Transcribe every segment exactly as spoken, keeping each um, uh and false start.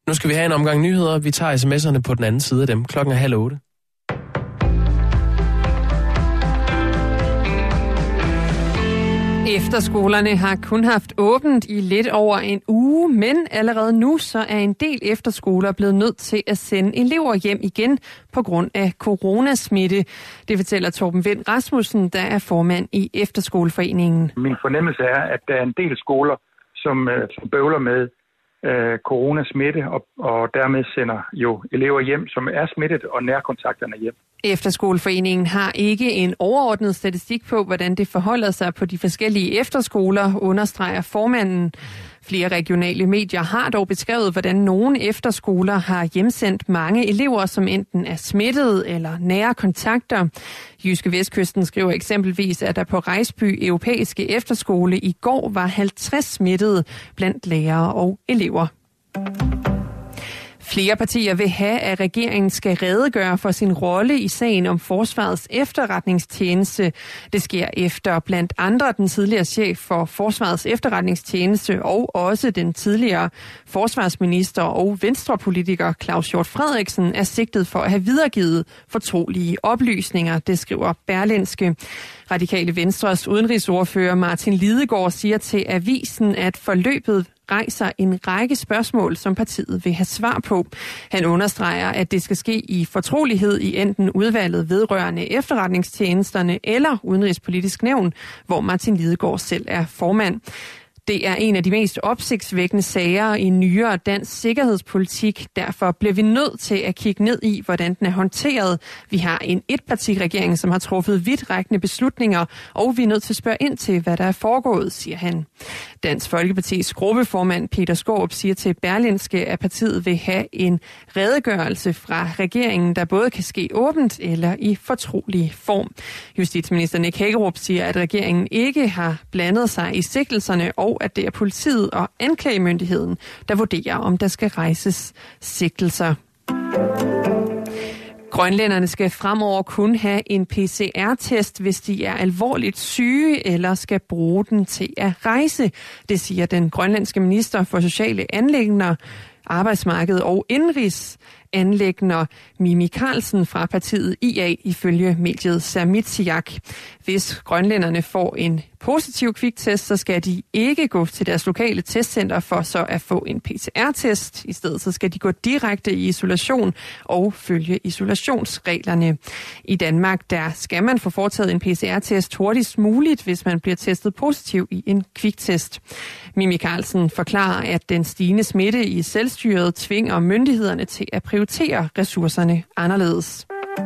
Nu skal vi have en omgang nyheder. Vi tager sms'erne på den anden side af dem. Klokken er halv otte. Efterskolerne har kun haft åbent i lidt over en uge, men allerede nu så er en del efterskoler blevet nødt til at sende elever hjem igen på grund af coronasmitte. Det fortæller Torben Vind Rasmussen, der er formand i Efterskoleforeningen. Min fornemmelse er, at der er en del skoler, som, som bøvler med øh, coronasmitte, og, og dermed sender jo elever hjem, som er smittet, og nærkontakterne hjem. Efterskoleforeningen har ikke en overordnet statistik på, hvordan det forholder sig på de forskellige efterskoler, understreger formanden. Flere regionale medier har dog beskrevet, hvordan nogle efterskoler har hjemsendt mange elever, som enten er smittede eller nære kontakter. Jyske Vestkysten skriver eksempelvis, at der på Rejsby Europæiske Efterskole i går var halvtreds smittede blandt lærere og elever. Flere partier vil have, at regeringen skal redegøre for sin rolle i sagen om Forsvarets efterretningstjeneste. Det sker efter blandt andre den tidligere chef for Forsvarets efterretningstjeneste og også den tidligere forsvarsminister og venstrepolitiker Claus Hjort Frederiksen er sigtet for at have videregivet fortrolige oplysninger, det skriver Berlingske. Radikale Venstres udenrigsordfører Martin Lidegaard siger til avisen, at forløbet rejser en række spørgsmål, som partiet vil have svar på. Han understreger, at det skal ske i fortrolighed i enten udvalget vedrørende efterretningstjenesterne eller udenrigspolitisk nævn, hvor Martin Lidegaard selv er formand. Det er en af de mest opsigtsvækkende sager i nyere dansk sikkerhedspolitik. Derfor bliver vi nødt til at kigge ned i, hvordan den er håndteret. Vi har en etpartiregering, som har truffet vidtrækkende beslutninger, og vi er nødt til at spørge ind til, hvad der er foregået, siger han. Dansk Folkepartis gruppeformand Peter Skaarup siger til Berlingske, at partiet vil have en redegørelse fra regeringen, der både kan ske åbent eller i fortrolig form. Justitsminister Nick Hækkerup siger, at regeringen ikke har blandet sig i sigtelserne, og at det er politiet og anklagemyndigheden, der vurderer, om der skal rejses sigtelser. Grønlænderne skal fremover kun have en P C R-test, hvis de er alvorligt syge eller skal bruge den til at rejse. Det siger den grønlandske minister for sociale anliggender, arbejdsmarked og indenrigsanliggender Mimi Karlsen fra partiet I A ifølge mediet Sermitsiaq. Hvis grønlænderne får en positiv kviktest, så skal de ikke gå til deres lokale testcenter for så at få en P C R-test. I stedet så skal de gå direkte i isolation og følge isolationsreglerne. I Danmark der skal man få foretaget en P C R-test hurtigst muligt, hvis man bliver testet positiv i en kviktest. Mimi Karlsen forklarer, at den stigende smitte i selvstyret tvinger myndighederne til at prioritere ressourcerne anderledes.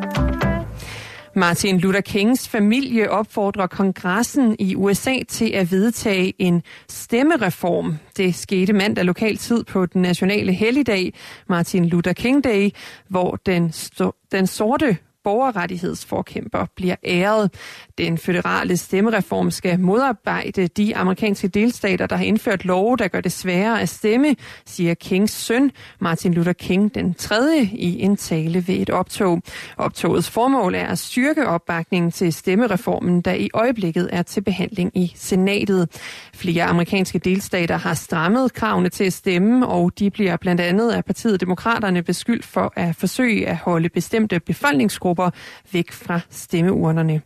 Martin Luther Kings familie opfordrer kongressen i U S A til at vedtage en stemmereform. Det skete mandag lokal tid på den nationale helligdag, Martin Luther King Day, hvor den, den sorte borgerrettighedsforkæmper bliver æret. Den føderale stemmereform skal modarbejde de amerikanske delstater, der har indført love, der gør det sværere at stemme, siger Kings søn, Martin Luther King den tredje, i en tale ved et optog. Optogets formål er at styrke opbakningen til stemmereformen, der i øjeblikket er til behandling i senatet. Flere amerikanske delstater har strammet kravene til at stemme, og de bliver blandt andet af partiet Demokraterne beskyldt for at forsøge at holde bestemte befolkningsgrupper væk fra stemmeurnerne.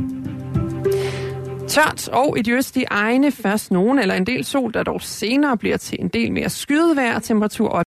Tørt og i de østlige egne først nogen eller en del sol, der dog senere bliver til en del mere skyet vejr, temperatur